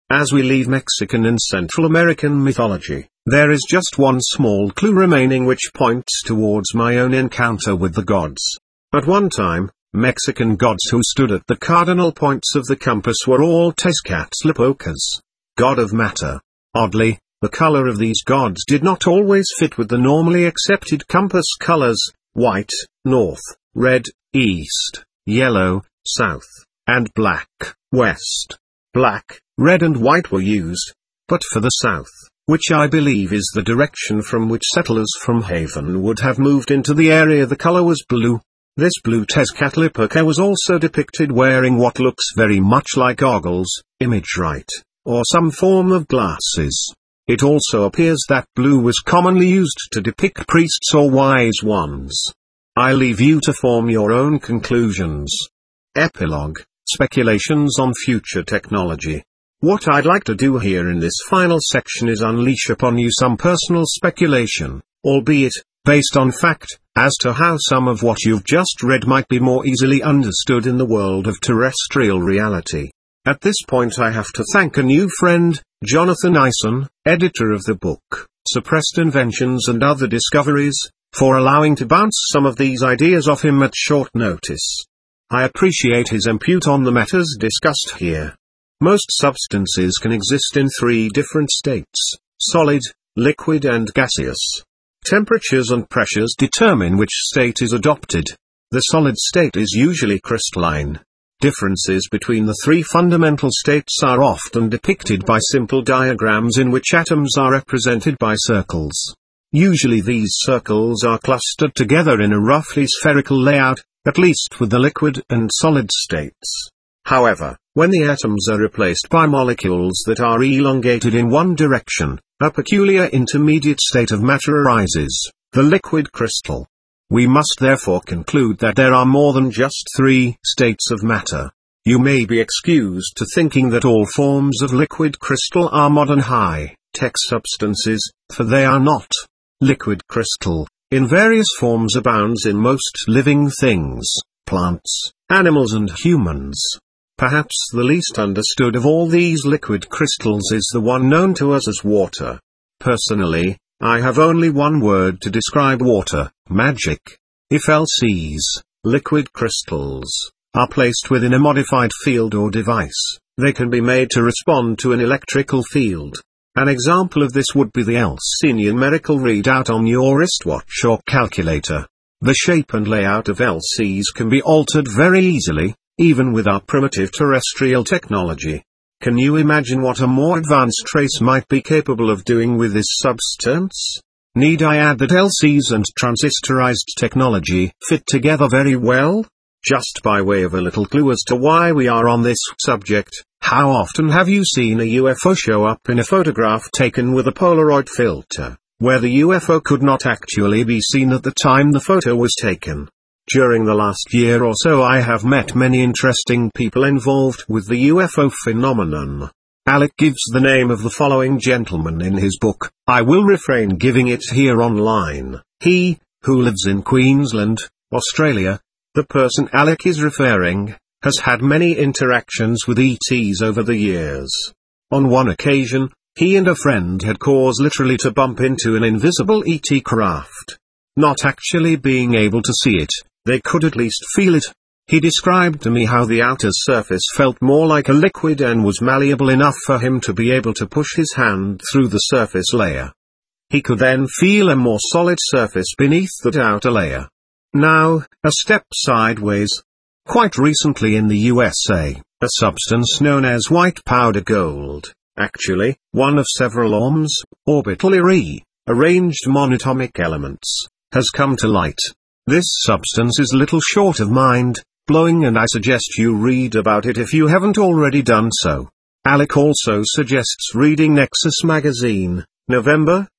As we leave Mexican and Central American mythology, there is just one small clue remaining which points towards my own encounter with the gods. At one time, Mexican gods who stood at the cardinal points of the compass were all Tezcatlipocas, god of matter. Oddly, the color of these gods did not always fit with the normally accepted compass colors: white, north; red, east; yellow, south; and black, west. Black, red and white were used, but for the south, which I believe is the direction from which settlers from Haven would have moved into the area, the color was blue. This blue Tezcatlipoca was also depicted wearing what looks very much like goggles, image right, or some form of glasses. It also appears that blue was commonly used to depict priests or wise ones. I leave you to form your own conclusions. Epilogue: Speculations on future technology. What I'd like to do here in this final section is unleash upon you some personal speculation, albeit based on fact, as to how some of what you've just read might be more easily understood in the world of terrestrial reality. At this point I have to thank a new friend, Jonathan Eisen, editor of the book, Suppressed Inventions and Other Discoveries, for allowing to bounce some of these ideas off him at short notice. I appreciate his input on the matters discussed here. Most substances can exist in three different states: solid, liquid and gaseous. Temperatures and pressures determine which state is adopted. The solid state is usually crystalline. Differences between the three fundamental states are often depicted by simple diagrams in which atoms are represented by circles. Usually these circles are clustered together in a roughly spherical layout, at least with the liquid and solid states. However, when the atoms are replaced by molecules that are elongated in one direction, a peculiar intermediate state of matter arises, the liquid crystal. We must therefore conclude that there are more than just three states of matter. You may be excused to thinking that all forms of liquid crystal are modern high-tech substances, for they are not. Liquid crystal, in various forms, abounds in most living things, plants, animals and humans. Perhaps the least understood of all these liquid crystals is the one known to us as water. Personally, I have only one word to describe water: magic. If LCs, liquid crystals, are placed within a modified field or device, they can be made to respond to an electrical field. An example of this would be the LC numerical readout on your wristwatch or calculator. The shape and layout of LCs can be altered very easily, even with our primitive terrestrial technology. Can you imagine what a more advanced trace might be capable of doing with this substance? Need I add that LCs and transistorized technology fit together very well? Just by way of a little clue as to why we are on this subject, how often have you seen a UFO show up in a photograph taken with a Polaroid filter, where the UFO could not actually be seen at the time the photo was taken? During the last year or so I have met many interesting people involved with the UFO phenomenon. Alec gives the name of the following gentleman in his book. I will refrain giving it here online. He, who lives in Queensland, Australia, the person Alec is referring, has had many interactions with ETs over the years. On one occasion, he and a friend had cause literally to bump into an invisible ET craft. Not actually being able to see it, they could at least feel it. He described to me how the outer surface felt more like a liquid and was malleable enough for him to be able to push his hand through the surface layer. He could then feel a more solid surface beneath that outer layer. Now, a step sideways. Quite recently in the USA, a substance known as white powder gold, actually, one of several OMs, orbitally arranged monatomic elements, has come to light. This substance is little short of mind-blowing, and I suggest you read about it if you haven't already done so. Alec also suggests reading Nexus magazine, November,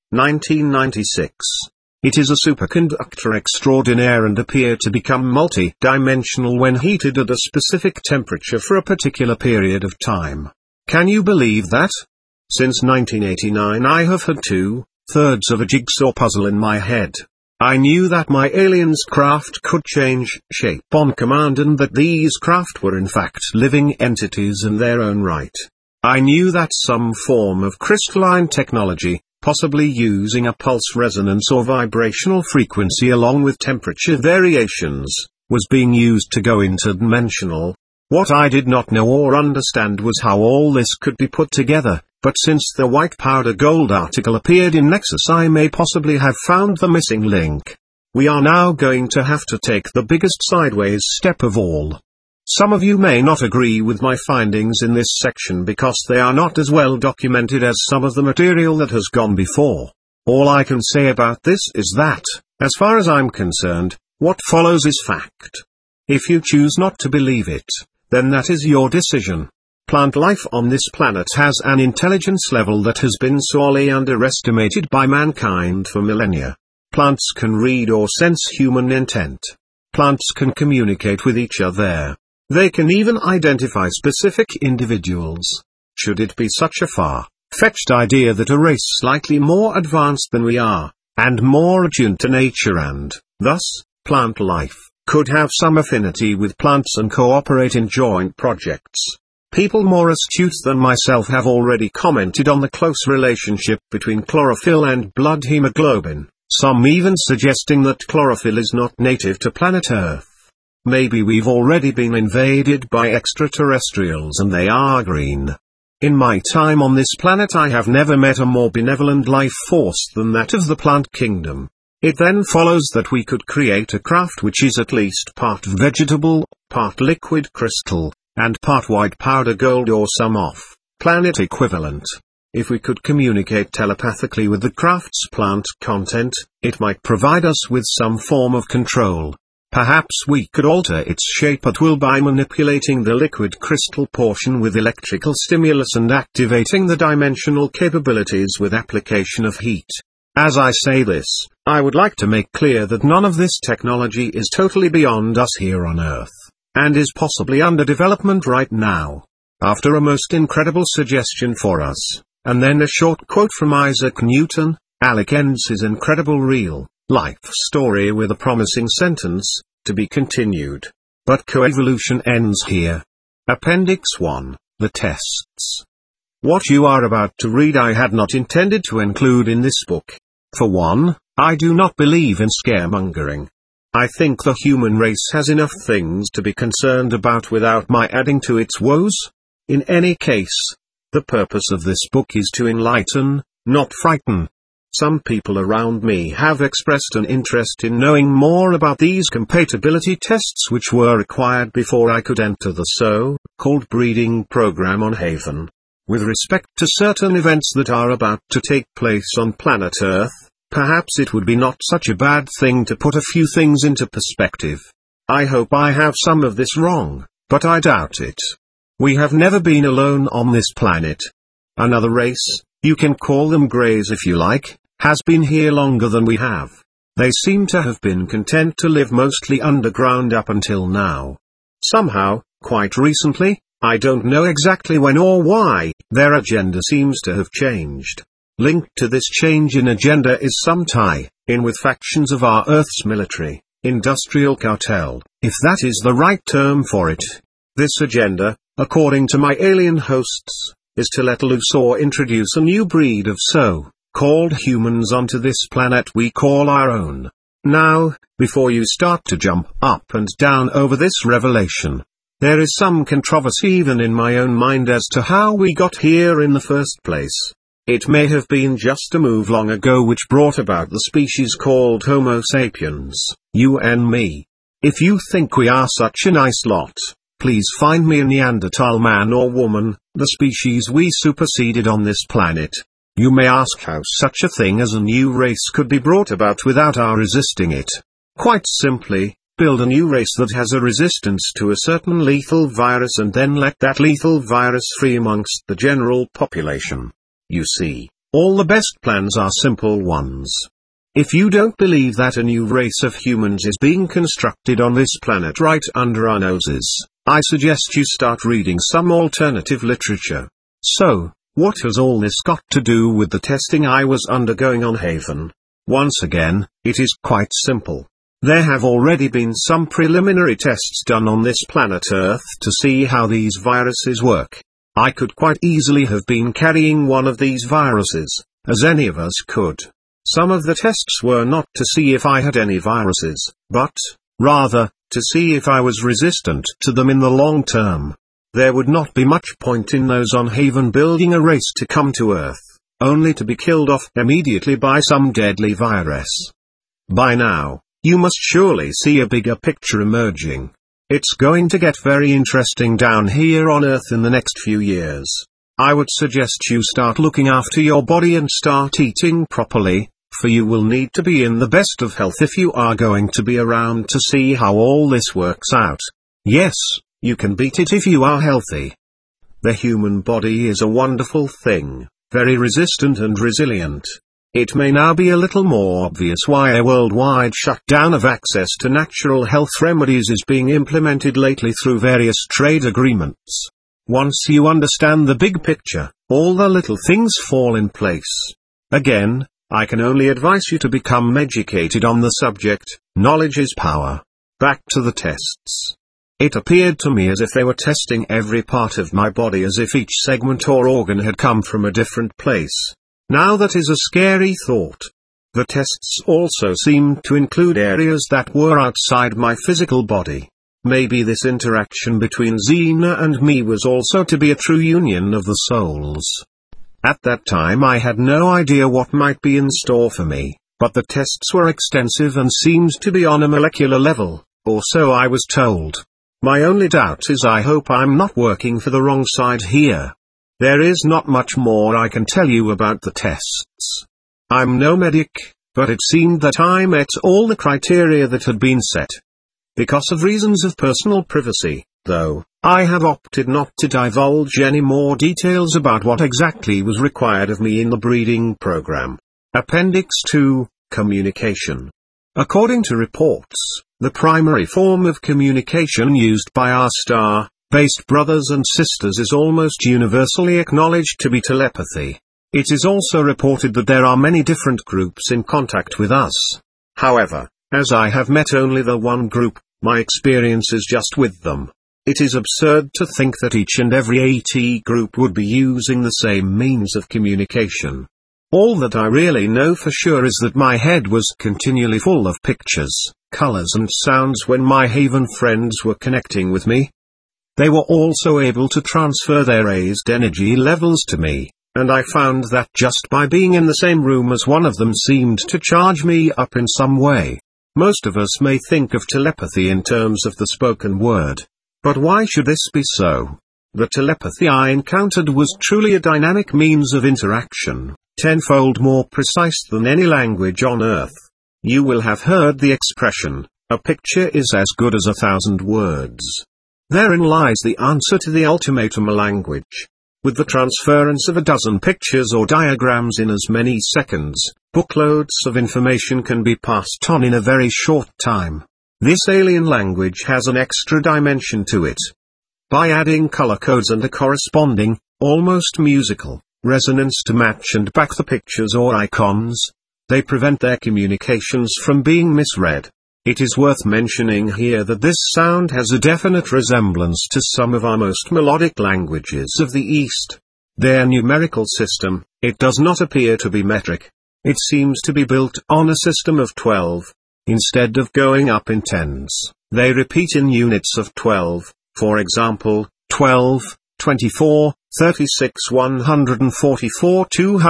1996. It is a superconductor extraordinaire and appear to become multi-dimensional when heated at a specific temperature for a particular period of time. Can you believe that? Since 1989 I have had 2/3 of a jigsaw puzzle in my head. I knew that my aliens craft could change shape on command and that these craft were in fact living entities in their own right. I knew that some form of crystalline technology, possibly using a pulse resonance or vibrational frequency along with temperature variations, was being used to go interdimensional. What I did not know or understand was how all this could be put together, but since the white powder gold article appeared in Nexus, I may possibly have found the missing link. We are now going to have to take the biggest sideways step of all. Some of you may not agree with my findings in this section because they are not as well documented as some of the material that has gone before. All I can say about this is that, as far as I'm concerned, what follows is fact. If you choose not to believe it, then that is your decision. Plant life on this planet has an intelligence level that has been sorely underestimated by mankind for millennia. Plants can read or sense human intent. Plants can communicate with each other. They can even identify specific individuals. Should it be such a far-fetched idea that a race slightly more advanced than we are, and more attuned to nature and, thus, plant life, could have some affinity with plants and cooperate in joint projects? People more astute than myself have already commented on the close relationship between chlorophyll and blood hemoglobin, some even suggesting that chlorophyll is not native to planet Earth. Maybe we've already been invaded by extraterrestrials and they are green. In my time on this planet I have never met a more benevolent life force than that of the plant kingdom. It then follows that we could create a craft which is at least part vegetable, part liquid crystal, and part white powder gold or some off-planet equivalent. If we could communicate telepathically with the craft's plant content, it might provide us with some form of control. Perhaps we could alter its shape at will by manipulating the liquid crystal portion with electrical stimulus and activating the dimensional capabilities with application of heat. As I say this, I would like to make clear that none of this technology is totally beyond us here on Earth, and is possibly under development right now. After a most incredible suggestion for us, and then a short quote from Isaac Newton, Alec ends his incredible real-life story with a promising sentence, to be continued. But coevolution ends here. Appendix 1, the tests. What you are about to read I had not intended to include in this book. For one, I do not believe in scaremongering. I think the human race has enough things to be concerned about without my adding to its woes. In any case, the purpose of this book is to enlighten, not frighten. Some people around me have expressed an interest in knowing more about these compatibility tests which were required before I could enter the so-called breeding program on Haven. With respect to certain events that are about to take place on planet Earth, perhaps it would be not such a bad thing to put a few things into perspective. I hope I have some of this wrong, but I doubt it. We have never been alone on this planet. Another race, you can call them Greys if you like, has been here longer than we have. They seem to have been content to live mostly underground up until now. Somehow, quite recently, I don't know exactly when or why, their agenda seems to have changed. Linked to this change in agenda is some tie-in with factions of our Earth's military, industrial cartel, if that is the right term for it. This agenda, according to my alien hosts, is to let loose or introduce a new breed of so-called humans onto this planet we call our own. Now, before you start to jump up and down over this revelation, there is some controversy even in my own mind as to how we got here in the first place. It may have been just a move long ago which brought about the species called Homo sapiens, you and me. If you think we are such a nice lot, please find me a Neanderthal man or woman, the species we superseded on this planet. You may ask how such a thing as a new race could be brought about without our resisting it. Quite simply, build a new race that has a resistance to a certain lethal virus and then let that lethal virus free amongst the general population. You see, all the best plans are simple ones. If you don't believe that a new race of humans is being constructed on this planet right under our noses, I suggest you start reading some alternative literature. So, what has all this got to do with the testing I was undergoing on Haven? Once again, it is quite simple. There have already been some preliminary tests done on this planet Earth to see how these viruses work. I could quite easily have been carrying one of these viruses, as any of us could. Some of the tests were not to see if I had any viruses, but, rather, to see if I was resistant to them in the long term. There would not be much point in those on Haven building a race to come to Earth, only to be killed off immediately by some deadly virus. By now, you must surely see a bigger picture emerging. It's going to get very interesting down here on Earth in the next few years. I would suggest you start looking after your body and start eating properly, for you will need to be in the best of health if you are going to be around to see how all this works out. Yes, you can beat it if you are healthy. The human body is a wonderful thing, very resistant and resilient. It may now be a little more obvious why a worldwide shutdown of access to natural health remedies is being implemented lately through various trade agreements. Once you understand the big picture, all the little things fall in place. Again, I can only advise you to become educated on the subject. Knowledge is power. Back to the tests. It appeared to me as if they were testing every part of my body as if each segment or organ had come from a different place. Now that is a scary thought. The tests also seemed to include areas that were outside my physical body. Maybe this interaction between Xena and me was also to be a true union of the souls. At that time I had no idea what might be in store for me, but the tests were extensive and seemed to be on a molecular level, or so I was told. My only doubt is I hope I'm not working for the wrong side here. There is not much more I can tell you about the tests. I'm no medic, but it seemed that I met all the criteria that had been set. Because of reasons of personal privacy, though, I have opted not to divulge any more details about what exactly was required of me in the breeding program. Appendix 2, Communication. According to reports, the primary form of communication used by our star-based brothers and sisters is almost universally acknowledged to be telepathy. It is also reported that there are many different groups in contact with us. However, as I have met only the one group, my experience is just with them. It is absurd to think that each and every AT group would be using the same means of communication. All that I really know for sure is that my head was continually full of pictures, colors and sounds when my Haven friends were connecting with me. They were also able to transfer their raised energy levels to me, and I found that just by being in the same room as one of them seemed to charge me up in some way. Most of us may think of telepathy in terms of the spoken word. But why should this be so? The telepathy I encountered was truly a dynamic means of interaction, tenfold more precise than any language on Earth. You will have heard the expression, a picture is as good as 1,000 words. Therein lies the answer to the ultimatum of language. With the transference of a dozen pictures or diagrams in as many seconds, bookloads of information can be passed on in a very short time. This alien language has an extra dimension to it. By adding color codes and a corresponding, almost musical, resonance to match and back the pictures or icons, they prevent their communications from being misread. It is worth mentioning here that this sound has a definite resemblance to some of our most melodic languages of the East. Their numerical system, it does not appear to be metric. It seems to be built on a system of 12. Instead of going up in tens, they repeat in units of 12, for example, 12, 24, 36, 144,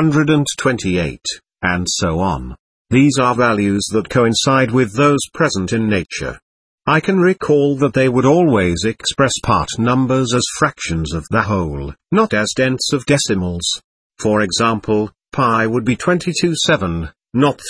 228, and so on. These are values that coincide with those present in nature. I can recall that they would always express part numbers as fractions of the whole, not as tenths of decimals. For example, pi would be 22/7, not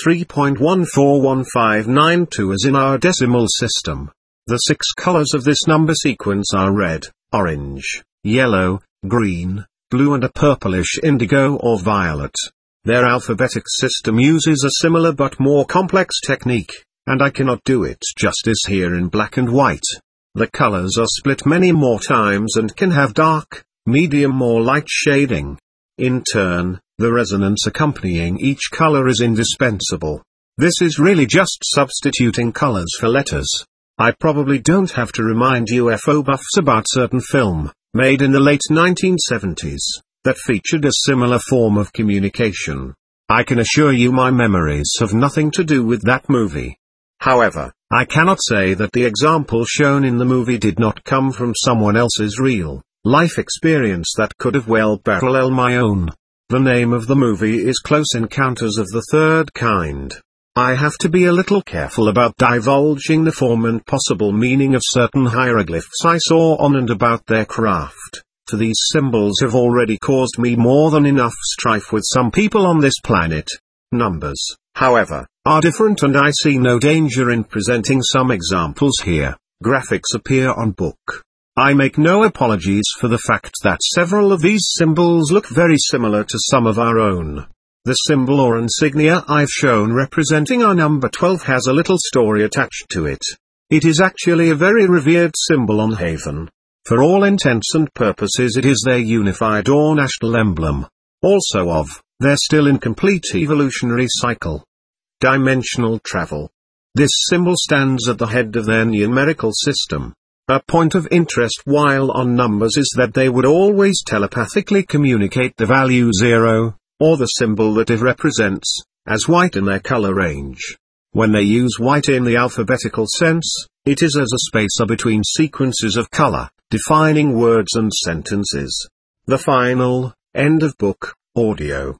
3.141592 as in our decimal system. The 6 colors of this number sequence are red, orange, yellow, green, blue and a purplish indigo or violet. Their alphabetic system uses a similar but more complex technique, and I cannot do it justice here in black and white. The colors are split many more times and can have dark, medium or light shading. In turn, the resonance accompanying each color is indispensable. This is really just substituting colors for letters. I probably don't have to remind UFO buffs about certain film, made in the late 1970s, that featured a similar form of communication. I can assure you my memories have nothing to do with that movie. However, I cannot say that the example shown in the movie did not come from someone else's real life experience that could have well paralleled my own. The name of the movie is Close Encounters of the Third Kind. I have to be a little careful about divulging the form and possible meaning of certain hieroglyphs I saw on and about their craft, for these symbols have already caused me more than enough strife with some people on this planet. Numbers, however, are different, and I see no danger in presenting some examples here. Graphics appear on book. I make no apologies for the fact that several of these symbols look very similar to some of our own. The symbol or insignia I've shown representing our number 12 has a little story attached to it. It is actually a very revered symbol on Haven. For all intents and purposes it is their unified or national emblem. Also of their still incomplete evolutionary cycle. Dimensional travel. This symbol stands at the head of their numerical system. A point of interest while on numbers is that they would always telepathically communicate the value 0, or the symbol that it represents, as white in their color range. When they use white in the alphabetical sense, it is as a spacer between sequences of color, defining words and sentences. The final, end of book, audio.